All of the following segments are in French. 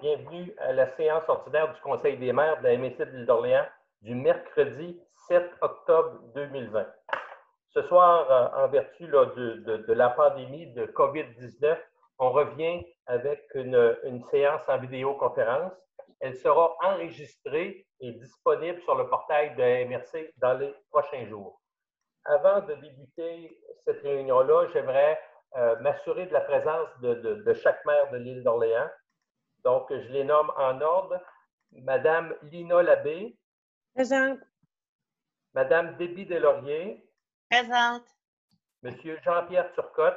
bienvenue à la séance ordinaire du Conseil des maires de la MSC de l'Île d'Orléans du mercredi 7 octobre 2020. Ce soir, en vertu là, de la pandémie de COVID-19, on revient avec une séance en vidéoconférence. Elle sera enregistrée et disponible sur le portail de la MRC dans les prochains jours. Avant de débuter cette réunion-là, j'aimerais m'assurer de la présence de chaque maire de l'Île d'Orléans. Donc, je les nomme en ordre. Madame Lina Labbé. Présente. Madame Déby Deslauriers. Présente. Monsieur Jean-Pierre Turcotte.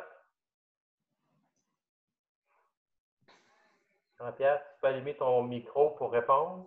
Jean-Pierre, tu peux allumer ton micro pour répondre.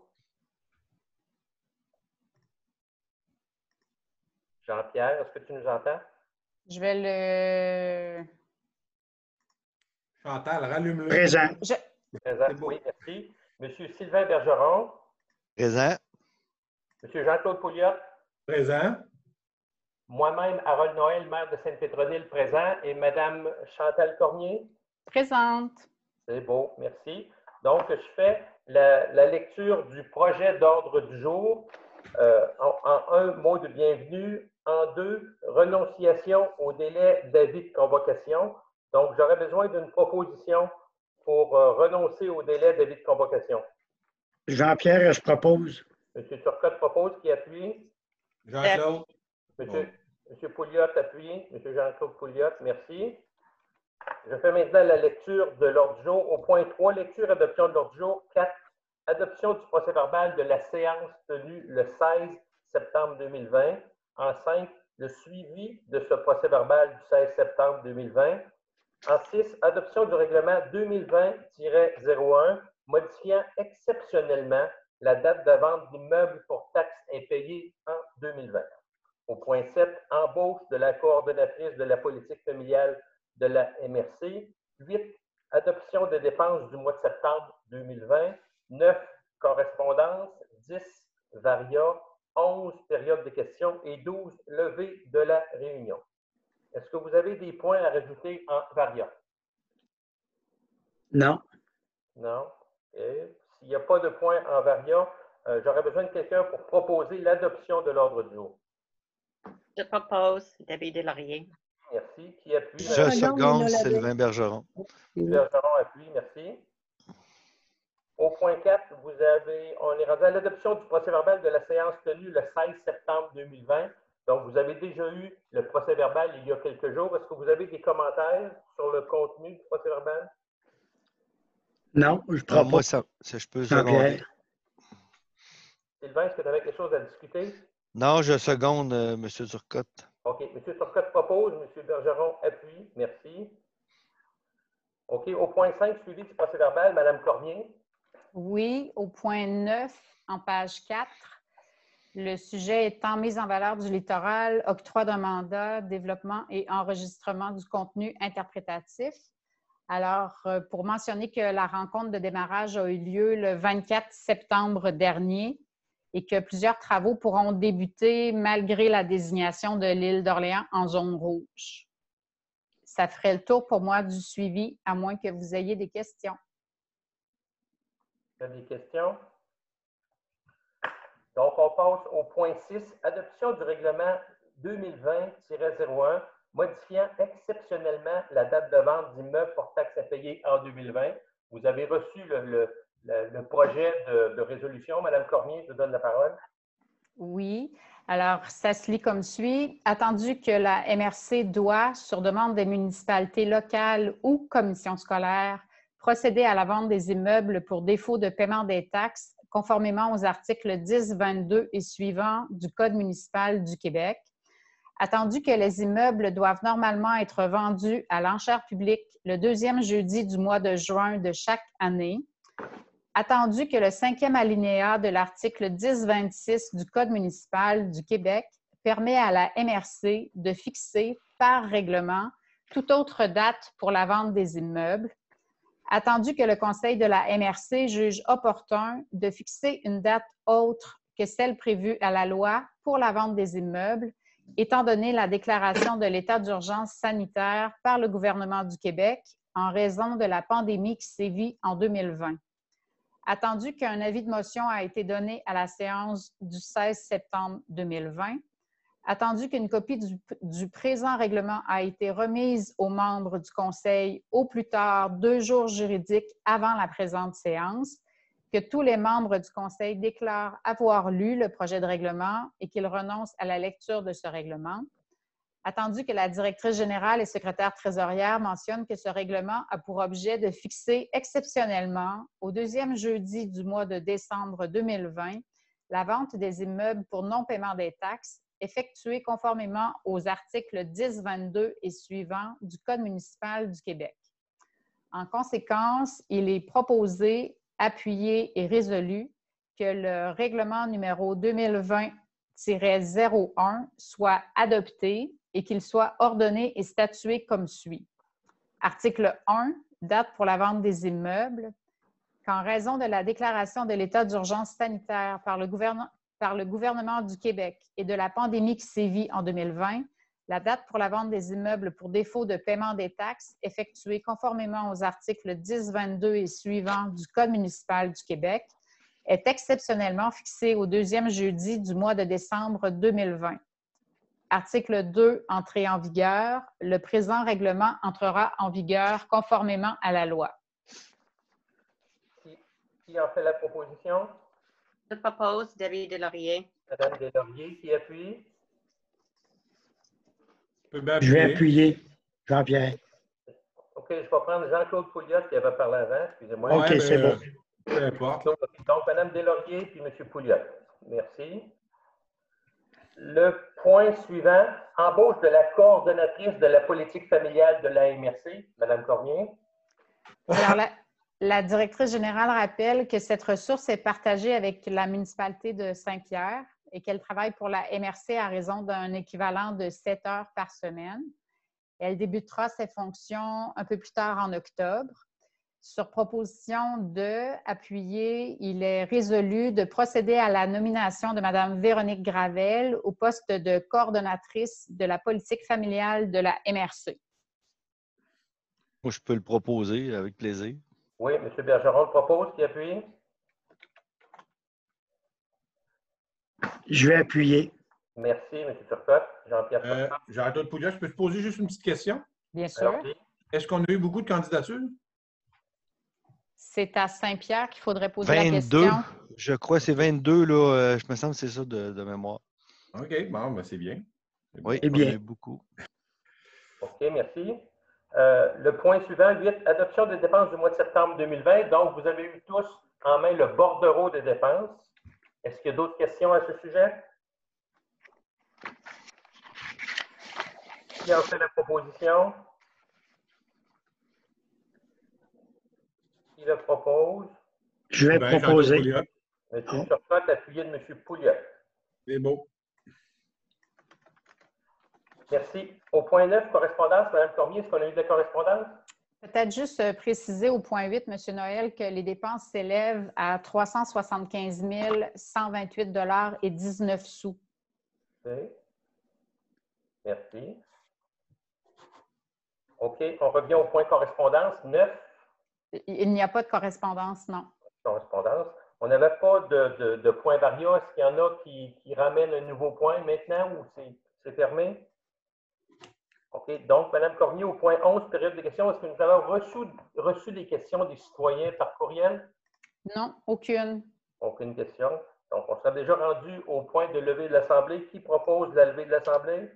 Jean-Pierre, est-ce que tu nous entends? Je vais le... Chantal, rallume-le. Présent. Présent, oui, merci. Monsieur Sylvain Bergeron. Présent. Monsieur Jean-Claude Pouliot. Présent. Moi-même, Harold Noël, maire de Sainte-Pétronille, présent. Et Madame Chantal Cormier. Présente. C'est beau, merci. Donc, je fais la lecture du projet d'ordre du jour. En un, mot de bienvenue. En deux, renonciation au délai d'avis de convocation. Donc, j'aurais besoin d'une proposition pour renoncer au délai d'avis de convocation. Jean-Pierre, je propose. Monsieur Turcotte propose, qui appuie? Jean-Claude. Monsieur Pouliot appuie. Monsieur Jean-Claude Pouliot, merci. Je fais maintenant la lecture de l'ordre du jour. Au point 3, lecture, adoption de l'ordre du jour. 4, adoption du procès-verbal de la séance tenue le 16 septembre 2020. En 5, le suivi de ce procès-verbal du 16 septembre 2020. En 6, adoption du règlement 2020-01, modifiant exceptionnellement la date de vente d'immeubles pour taxes impayées en 2020. Au point 7, embauche de la coordonnatrice de la politique familiale de la MRC. 8, adoption des dépenses du mois de septembre 2020. 9, correspondance. 10, varia. 11, période de questions. Et 12, levée de la réunion. Est-ce que vous avez des points à rajouter en varia? Non. Non. S'il n'y a pas de points en varia, j'aurais besoin de quelqu'un pour proposer l'adoption de l'ordre du jour. Je propose Déby Deslauriers. Merci. Qui appuie? Je seconde Sylvain Bergeron. Bergeron appuie. Merci. Au point 4, on est rendu à l'adoption du procès-verbal de la séance tenue le 16 septembre 2020. Donc, vous avez déjà eu le procès-verbal il y a quelques jours. Est-ce que vous avez des commentaires sur le contenu du procès-verbal? Non, je propose. Moi, je peux seconder. Sylvain, est-ce que tu avais quelque chose à discuter? Non, je seconde M. Turcotte. OK. M. Turcotte propose. M. Bergeron appuie. Merci. OK. Au point 5, suivi du procès-verbal, Mme Cormier. Oui, au point 9, en page 4, le sujet étant mise en valeur du littoral, octroi d'un mandat, développement et enregistrement du contenu interprétatif. Alors, pour mentionner que la rencontre de démarrage a eu lieu le 24 septembre dernier et que plusieurs travaux pourront débuter malgré la désignation de l'île d'Orléans en zone rouge. Ça ferait le tour pour moi du suivi, à moins que vous ayez des questions. Vous avez des questions? Donc, on passe au point 6, adoption du règlement 2020-01, modifiant exceptionnellement la date de vente d'immeubles pour taxes à payer en 2020. Vous avez reçu le projet de résolution. Madame Cormier, je vous donne la parole. Oui. Alors, ça se lit comme suit. Attendu que la MRC doit, sur demande des municipalités locales ou commissions scolaires, procéder à la vente des immeubles pour défaut de paiement des taxes, conformément aux articles 10, 22 et suivants du Code municipal du Québec. Attendu que les immeubles doivent normalement être vendus à l'enchère publique le deuxième jeudi du mois de juin de chaque année. Attendu que le 5e alinéa de l'article 1026 du Code municipal du Québec permet à la MRC de fixer par règlement toute autre date pour la vente des immeubles. Attendu que le Conseil de la MRC juge opportun de fixer une date autre que celle prévue à la loi pour la vente des immeubles, étant donné la déclaration de l'état d'urgence sanitaire par le gouvernement du Québec en raison de la pandémie qui sévit en 2020. Attendu qu'un avis de motion a été donné à la séance du 16 septembre 2020, attendu qu'une copie du présent règlement a été remise aux membres du Conseil au plus tard 2 jours juridiques avant la présente séance, que tous les membres du Conseil déclarent avoir lu le projet de règlement et qu'ils renoncent à la lecture de ce règlement, attendu que la directrice générale et secrétaire trésorière mentionnent que ce règlement a pour objet de fixer exceptionnellement, au 2e jeudi du mois de décembre 2020, la vente des immeubles pour non-paiement des taxes effectuée conformément aux articles 10, 22 et suivants du Code municipal du Québec. En conséquence, il est proposé, appuyé et résolu que le règlement numéro 2020-01 soit adopté et qu'il soit ordonné et statué comme suit. Article 1, date pour la vente des immeubles. Qu'en raison de la déclaration de l'état d'urgence sanitaire par le gouvernement du Québec et de la pandémie qui sévit en 2020, la date pour la vente des immeubles pour défaut de paiement des taxes effectuée conformément aux articles 10, 22 et suivants du Code municipal du Québec est exceptionnellement fixée au 2e jeudi du mois de décembre 2020. Article 2, entrée en vigueur. Le présent règlement entrera en vigueur conformément à la loi. Qui en fait la proposition? Je propose Debbie Deslauriers. Madame Deslauriers, qui appuie? Tu peux bien Je vais appuyer. appuyer. Jean-Pierre. OK, je vais prendre Jean-Claude Pouliot qui avait parlé avant. Excusez-moi. OK, Ouais, c'est bon. Peu importe. Donc, Mme Deslauriers puis M. Pouliot. Merci. Le point suivant, embauche de la coordonnatrice de la politique familiale de la MRC, Mme Cormier. Alors, la directrice générale rappelle que cette ressource est partagée avec la municipalité de Saint-Pierre et qu'elle travaille pour la MRC à raison d'un équivalent de 7 heures par semaine. Elle débutera ses fonctions un peu plus tard en octobre. Sur proposition de appuyer, il est résolu de procéder à la nomination de Mme Véronique Gravel au poste de coordonnatrice de la politique familiale de la MRC. Moi, je peux le proposer avec plaisir. Oui, M. Bergeron le propose, qui appuie? Je vais appuyer. Merci, M. Turcotte. Jean-Pierre Turcotte. Jean-Claude Pouliot, je peux te poser juste une petite question? Bien sûr. Alors, Est-ce qu'on a eu beaucoup de candidatures? C'est à Saint-Pierre qu'il faudrait poser la 22, question. je crois que c'est 22, là, je me semble que c'est ça de mémoire. OK, bon, ben c'est bien. Oui, Eh on a bien. eu beaucoup. OK, merci. Le point suivant, 8, adoption des dépenses du mois de septembre 2020. Donc, vous avez eu tous en main le bordereau des dépenses. Est-ce qu'il y a d'autres questions à ce sujet? Qui en fait la proposition? Qui le propose? Je vais Ben, proposer. Jean-Claude Pouliot. M. Turcotte, appuyé de M. Pouliot. C'est beau. Merci. Au point 9, correspondance, Mme Cormier, est-ce qu'on a eu de la correspondance? Peut-être juste préciser au point 8, M. Noël, que les dépenses s'élèvent à 375 128 et 19 sous. OK. Merci. OK, on revient au point correspondance, 9, Il n'y a pas de correspondance, non. correspondance. On n'avait pas de point varia. Est-ce qu'il y en a qui ramènent un nouveau point maintenant ou c'est fermé? OK. Donc, Mme Cormier, au point 11, période de questions, est-ce que nous avons reçu des questions des citoyens par courriel? Non, aucune. Aucune question. Donc, on sera déjà rendu au point de levée de l'Assemblée. Qui propose la levée de l'Assemblée?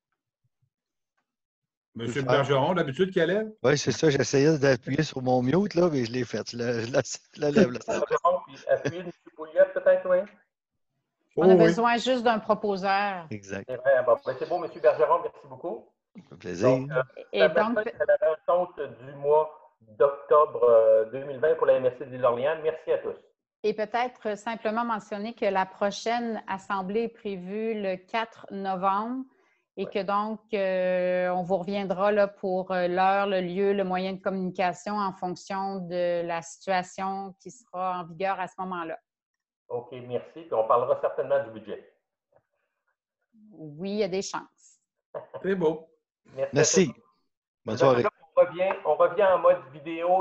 Monsieur Bergeron, d'habitude, qui lève? Oui, c'est ça, j'essayais d'appuyer sur mon mute, là, mais je l'ai fait. Je la lève, là. Puis appuyez M. Pouliot, peut-être, oui? On a besoin juste d'un proposeur. Exact. C'est vrai. Bon, ben, c'est beau, M. Bergeron, merci beaucoup. Ça fait plaisir. Donc, Et donc, c'est la rencontre du mois d'octobre 2020 pour la MRC de l'Île-Orléans. Merci à tous. et peut-être simplement mentionner que la prochaine assemblée est prévue le 4 novembre et que donc, on vous reviendra là, pour l'heure, le lieu, le moyen de communication en fonction de la situation qui sera en vigueur à ce moment-là. OK, merci. Puis on parlera certainement du budget. Oui, il y a des chances. C'est beau. Merci. Merci. Bonne soirée. On revient en mode vidéo.